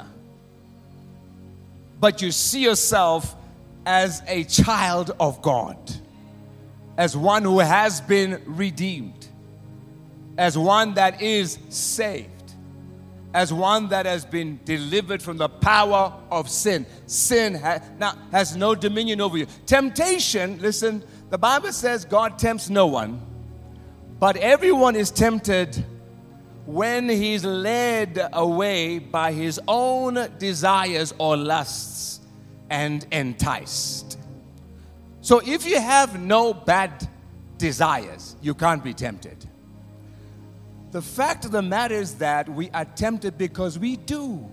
but you see yourself as a child of God, as one who has been redeemed, as one that is saved, as one that has been delivered from the power of sin. Sin ha- now has no dominion over you. Temptation, listen, the Bible says God tempts no one, but everyone is tempted when he's led away by his own desires or lusts and enticed. So if you have no bad desires, you can't be tempted. The fact of the matter is that we are tempted because we do.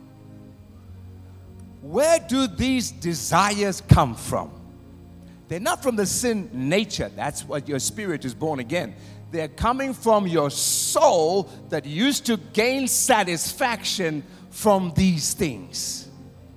Where do these desires come from? They're not from the sin nature. That's what your spirit is born again. They're coming from your soul that used to gain satisfaction from these things.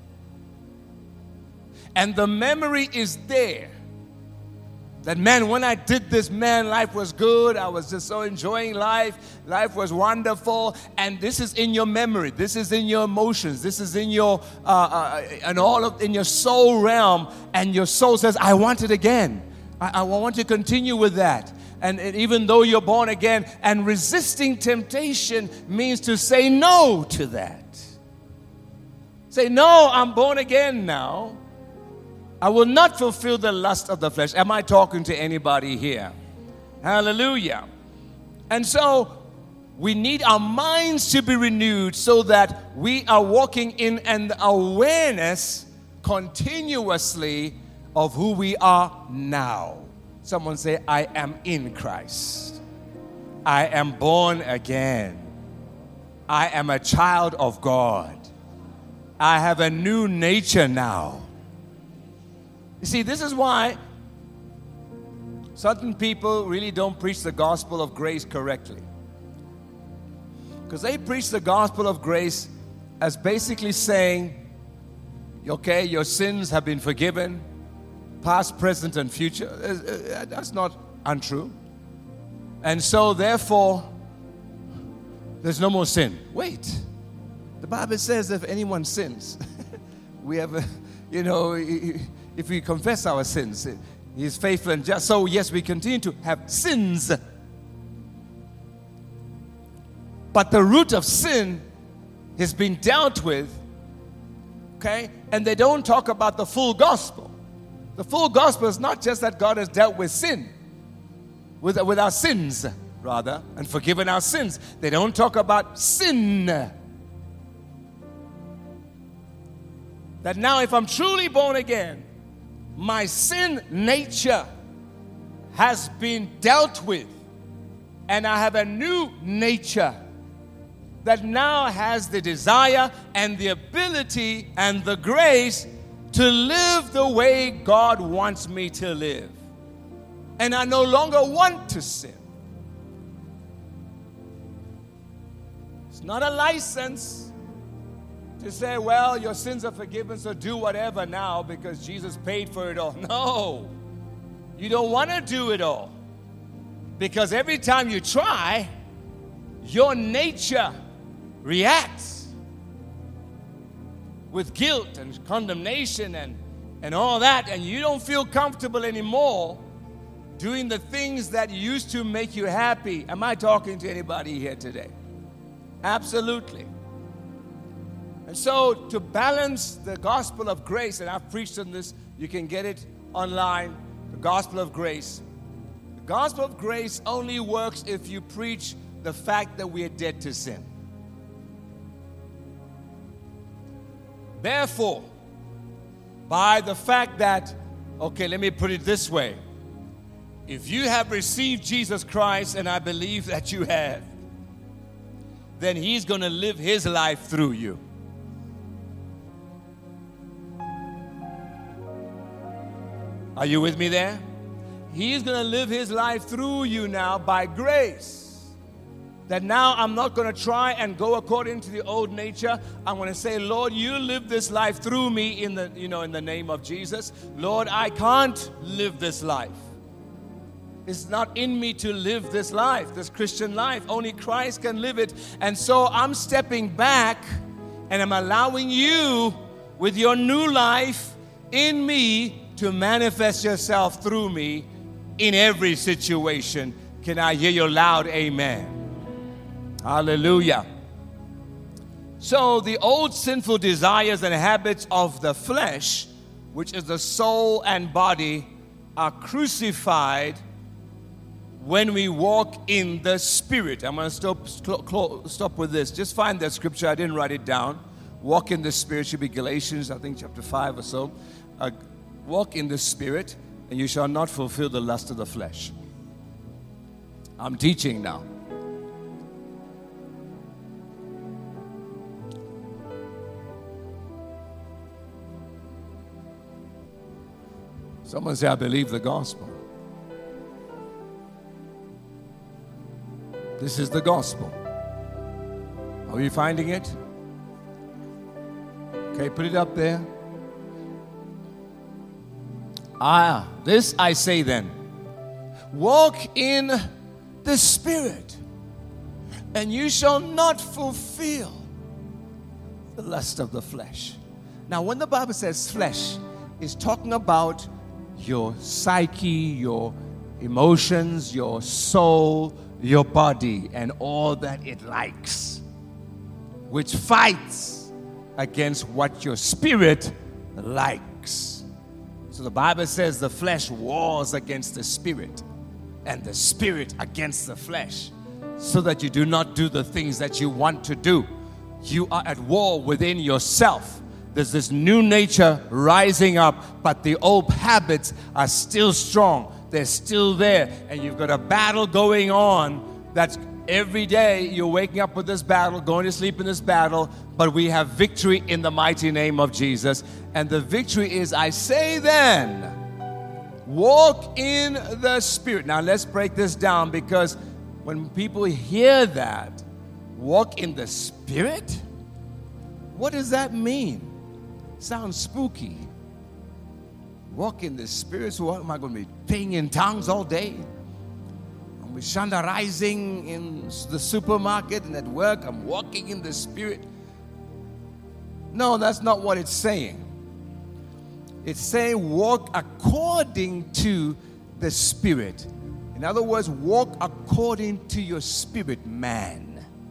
And the memory is there. That, man, when I did this, man, life was good. I was just so enjoying life. Life was wonderful. And this is in your memory. This is in your emotions. This is in your, uh, uh, and all of, in your soul realm. And your soul says, I want it again. I, I want to continue with that. And, and even though you're born again, and resisting temptation means to say no to that. Say, no, I'm born again now. I will not fulfill the lust of the flesh. Am I talking to anybody here? Hallelujah. And so we need our minds to be renewed so that we are walking in an awareness continuously of who we are now. Someone say, I am in Christ. I am born again. I am a child of God. I have a new nature now. You see, this is why certain people really don't preach the gospel of grace correctly. Because they preach the gospel of grace as basically saying, okay, your sins have been forgiven, past, present, and future. That's not untrue. And so, therefore, there's no more sin. Wait. The Bible says if anyone sins, we have a, you know, if we confess our sins, He is faithful and just. So, yes, we continue to have sins. But the root of sin has been dealt with, okay? And they don't talk about the full gospel. The full gospel is not just that God has dealt with sin, with, with our sins, rather, and forgiven our sins. They don't talk about sin. That now if I'm truly born again, my sin nature has been dealt with, and I have a new nature that now has the desire and the ability and the grace to live the way God wants me to live. And I no longer want to sin. It's not a license to say, well, your sins are forgiven, so do whatever now because Jesus paid for it all. No. You don't want to do it all. Because every time you try, your nature reacts with guilt and condemnation and, and all that, and you don't feel comfortable anymore doing the things that used to make you happy. Am I talking to anybody here today? Absolutely. And so to balance the gospel of grace, and I've preached on this, you can get it online, the gospel of grace. The gospel of grace only works if you preach the fact that we are dead to sin. Therefore, by the fact that, okay, let me put it this way. If you have received Jesus Christ, and I believe that you have, then He's going to live His life through you. Are you with me there? He's going to live His life through you now by grace. That now I'm not going to try and go according to the old nature. I'm going to say, Lord, you live this life through me in the, you know, in the name of Jesus. Lord, I can't live this life. It's not in me to live this life, this Christian life. Only Christ can live it. And so I'm stepping back and I'm allowing you with your new life in me to manifest yourself through me in every situation. Can I hear your loud amen? Hallelujah. So the old sinful desires and habits of the flesh, which is the soul and body, are crucified when we walk in the Spirit. I'm going to stop, stop with this. Just find that scripture. I didn't write it down. Walk in the Spirit should be Galatians, I think chapter five or so. Uh, walk in the Spirit, and you shall not fulfill the lust of the flesh. I'm teaching now. Someone say, I believe the gospel. This is the gospel. Are you finding it? Okay, put it up there. Ah, this I say then. Walk in the Spirit, and you shall not fulfill the lust of the flesh. Now, when the Bible says flesh, it's talking about your psyche, your emotions, your soul, your body, and all that it likes, which fights against what your spirit likes. So the Bible says the flesh wars against the spirit, and the spirit against the flesh, so that you do not do the things that you want to do. You are at war within yourself. There's this new nature rising up, but the old habits are still strong. They're still there. And you've got a battle going on that's every day you're waking up with this battle, going to sleep in this battle, but we have victory in the mighty name of Jesus. And the victory is, I say then, walk in the Spirit. Now let's break this down, because when people hear that, walk in the Spirit, what does that mean? Sounds spooky. Walk in the Spirit. So what am I going to be praying in tongues all day? I'm shandarizing in the supermarket and at work. I'm walking in the Spirit. No, that's not what it's saying. It's saying walk according to the Spirit. In other words, walk according to your spirit man.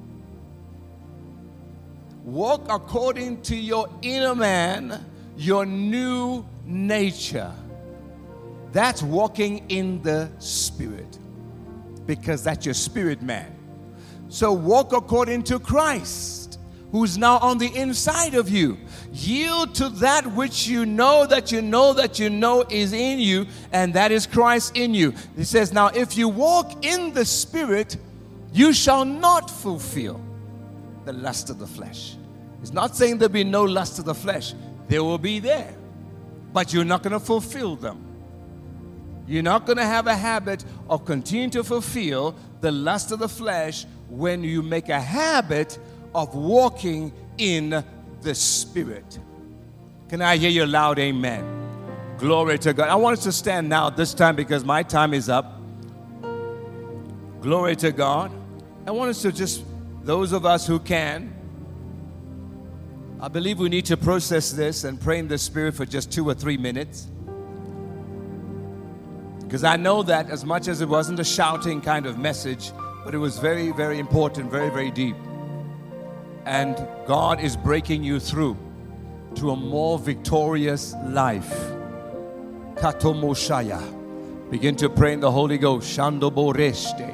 Walk according to your inner man, your new nature. That's walking in the Spirit, because that's your spirit man. So walk according to Christ, who's now on the inside of you. Yield to that which you know that you know that you know is in you, and that is Christ in you. He says, now if you walk in the Spirit, you shall not fulfill the lust of the flesh. It's not saying there'll be no lust of the flesh. They will be there, but you're not going to fulfill them. You're not going to have a habit of continuing to fulfill the lust of the flesh when you make a habit of walking in the Spirit. Can I hear your loud amen? Glory to God. I want us to stand now this time because my time is up. Glory to God. I want us to just, those of us who can, I believe we need to process this and pray in the Spirit for just two or three minutes. Because I know that as much as it wasn't a shouting kind of message, but it was very, very important, very, very deep. And God is breaking you through to a more victorious life. Katomoshaya. Begin to pray in the Holy Ghost. Shandoboreste.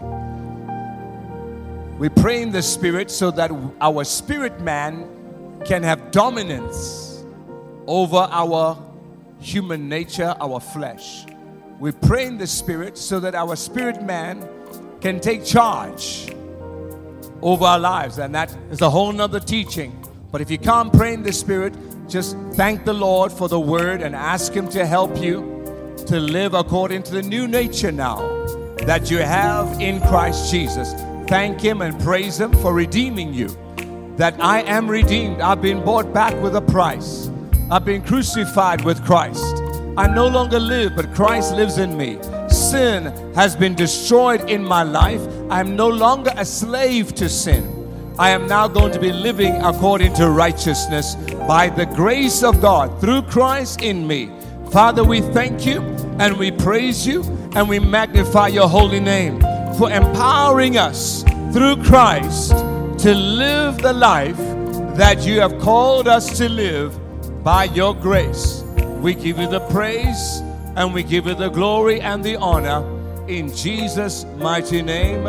We pray in the Spirit so that our spirit man can have dominance over our human nature, our flesh. We pray in the Spirit so that our spirit man can take charge over our lives. And that is a whole nother teaching. But if you can't pray in the Spirit, just thank the Lord for the word and ask Him to help you to live according to the new nature now that you have in Christ Jesus. Thank Him and praise Him for redeeming you. That I am redeemed. I've been bought back with a price. I've been crucified with Christ. I no longer live, but Christ lives in me. Sin has been destroyed in my life. I am no longer a slave to sin. I am now going to be living according to righteousness by the grace of God through Christ in me. Father, we thank you and we praise you and we magnify your holy name for empowering us through Christ to live the life that you have called us to live by your grace. We give you the praise and we give you the glory and the honor in Jesus' mighty name.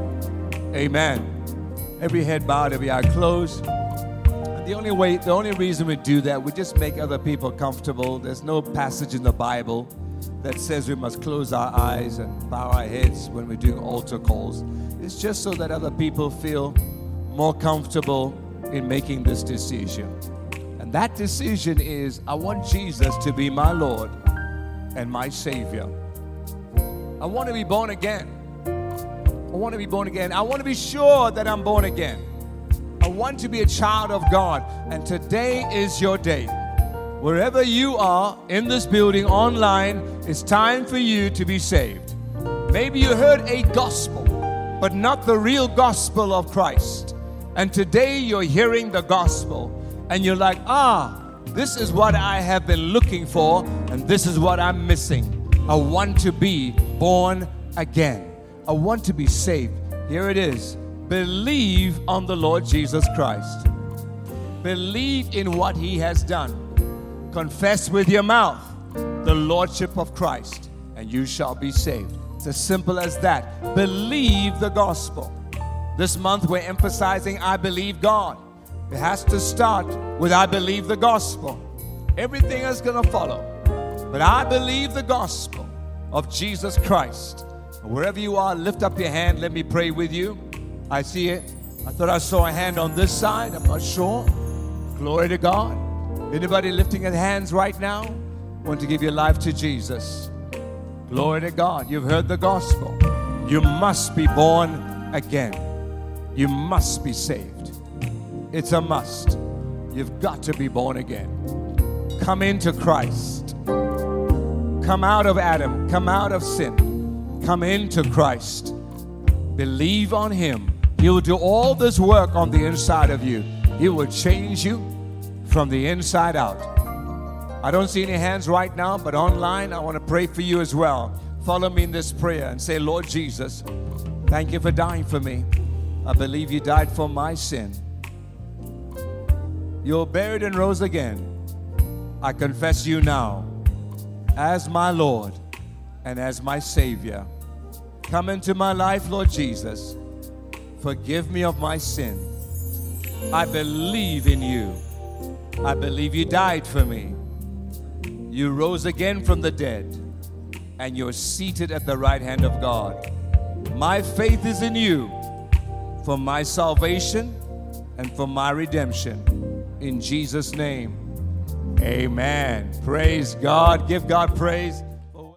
Amen. Every head bowed, every eye closed. And the only way, the only reason we do that, we just make other people comfortable. There's no passage in the Bible that says we must close our eyes and bow our heads when we're doing altar calls. It's just so that other people feel more comfortable in making this decision. And that decision is, I want Jesus to be my Lord and my Savior. I want to be born again. I want to be born again. I want to be sure that I'm born again. I want to be a child of God. And today is your day. Wherever you are in this building, online, it's time for you to be saved. Maybe you heard a gospel, but not the real gospel of Christ. And today you're hearing the gospel. And you're like, ah, this is what I have been looking for, and this is what I'm missing. I want to be born again. I want to be saved. Here it is. Believe on the Lord Jesus Christ. Believe in what He has done. Confess with your mouth the Lordship of Christ, and you shall be saved. It's as simple as that. Believe the gospel. This month we're emphasizing, I believe God. It has to start with I believe the gospel. Everything is going to follow. But I believe the gospel of Jesus Christ. And wherever you are, lift up your hand. Let me pray with you. I see it. I thought I saw a hand on this side. I'm not sure. Glory to God. Anybody lifting their hands right now? Want to give your life to Jesus. Glory to God. You've heard the gospel. You must be born again. You must be saved. It's a must. You've got to be born again. Come into Christ. Come out of Adam. Come out of sin. Come into Christ. Believe on Him. He will do all this work on the inside of you. He will change you from the inside out. I don't see any hands right now, but online I want to pray for you as well. Follow me in this prayer and say, Lord Jesus, thank you for dying for me. I believe you died for my sin. You were buried and rose again. I confess you now as my Lord and as my Savior. Come into my life, Lord Jesus. Forgive me of my sin. I believe in you. I believe you died for me. You rose again from the dead, and you're seated at the right hand of God. My faith is in you for my salvation and for my redemption. In Jesus' name, amen. Praise God. Give God praise.